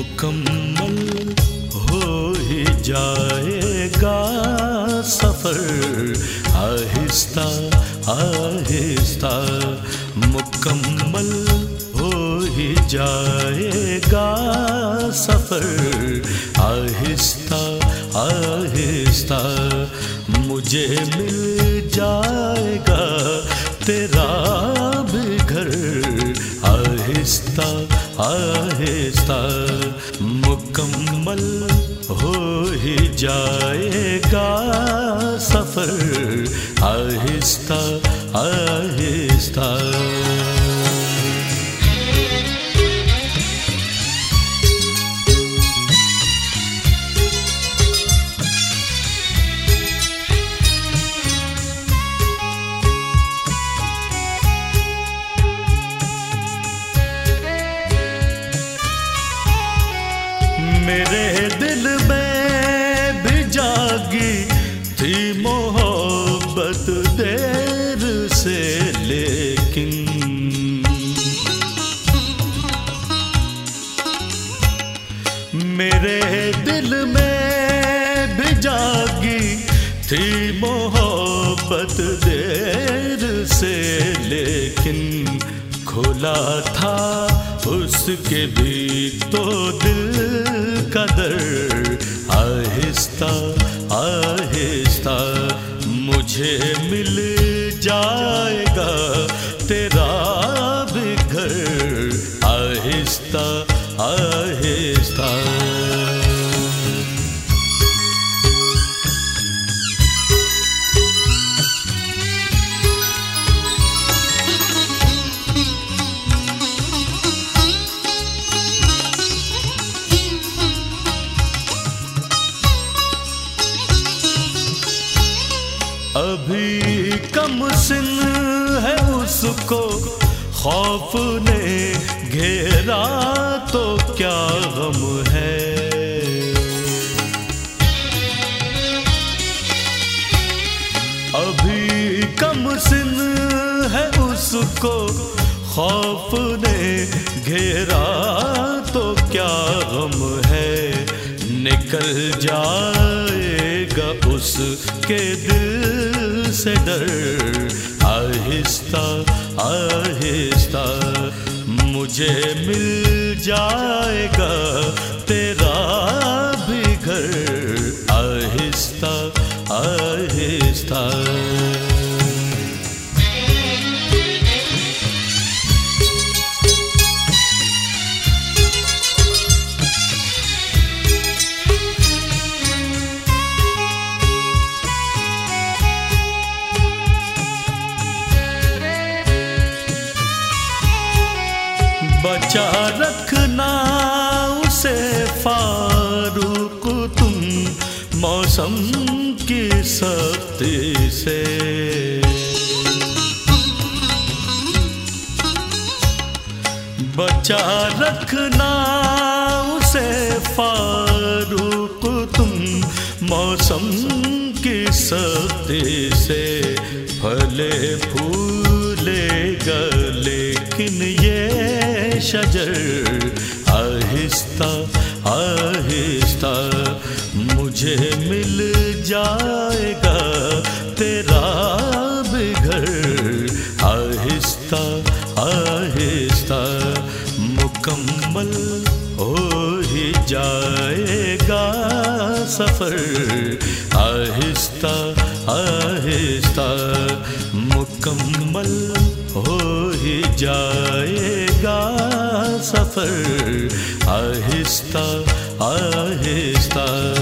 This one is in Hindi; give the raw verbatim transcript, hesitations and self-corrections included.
मुकम्मल हो ही जाएगा सफर, आहिस्ता आहिस्ता मुकम्मल हो ही जाएगा सफर, आहिस्ता आहिस्ता मुझे मिल जाएगा तेरा भी घर, आहिस्ता आहिस्ता मुकम्मल हो ही जाएगा सफर, आहिस्ता आहिस्ता। मेरे दिल में भी जागी थी मोहब्बत देर से, लेकिन मेरे दिल में भी जागी थी मोहब्बत देर से, लेकिन खुला था उसके भी तो दिल का दर, आहिस्ता आहिस्ता मुझे मिल जाएगा तेरा भी घर, आहिस्ता आहिस्ता। अभी कम सिन है उसको खौफ ने घेरा तो क्या गम है, अभी कम सिन है उसको खौफ ने घेरा तो क्या गम है, निकल जाएगा उसके दिल से डर, आहिस्ता आहिस्ता मुझे मिल जाएगा तेरा भी घर, आहिस्ता आहिस्ता। बचा रखना उसे फारूक तुम मौसम की सख्ती से, बचा रखना उसे फारूक तुम मौसम की सख्ती से, फले फूलेगा लेकिन ये शजर, आहिस्ता आहिस्ता मुझे मिल जाएगा तेरा भी घर, आहिस्ता आहिस्ता मुकम्मल हो ही जाएगा सफर, आहिस्ता आहिस्ता मुकम्मल हो ही जाएगा सफर, आहिस्ता आहिस्ता।